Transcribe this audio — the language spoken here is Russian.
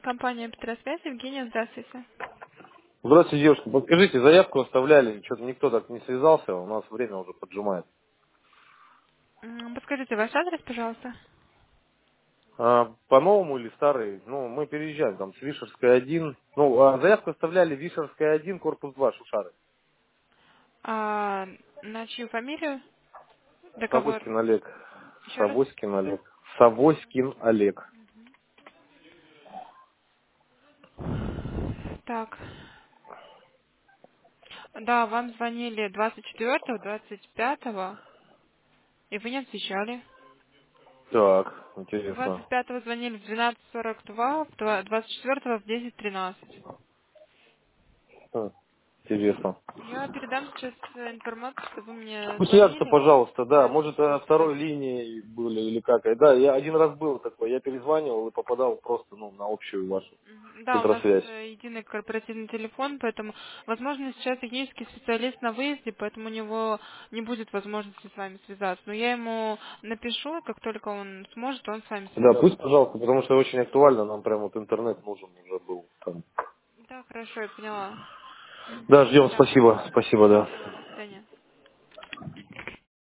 Компания Петросвязь, Евгения, здравствуйте. Здравствуйте, девушка. Подскажите, заявку оставляли, что-то никто так не связался, у нас время уже поджимает. Подскажите ваш адрес, пожалуйста. По новому или старый? Ну, мы переезжаем там с Вишерской 1. Ну, заявку оставляли Вишерская 1, корпус 2, Шушары. А, на чью фамилию? Договор. Савоськин Олег. Еще раз. Савоськин Олег. Савоськин Олег. Так. Да, вам звонили 24-го, 25-го, и вы не отвечали. Так, интересно. 25-го звонили в 12:42, 24-го в 10:13. Хм, Интересно. Я передам сейчас информацию, что вы мне Ну, свяжется, звонили. пожалуйста, да. Может, Свяжутся. второй линии были или как. Да, я один раз был такой. Я перезванивал и попадал просто на общую вашу Да, у нас центросвязь. единый корпоративный телефон, поэтому, возможно, сейчас технический специалист на выезде, поэтому у него не будет возможности с вами связаться. Но я ему напишу, и как только он сможет, он с вами Да, свяжется. пусть, пожалуйста, потому что очень актуально, нам прям вот интернет нужен уже был там. Да, хорошо, я поняла. Да, ждем, Да, спасибо, спасибо, да. да, до свидания.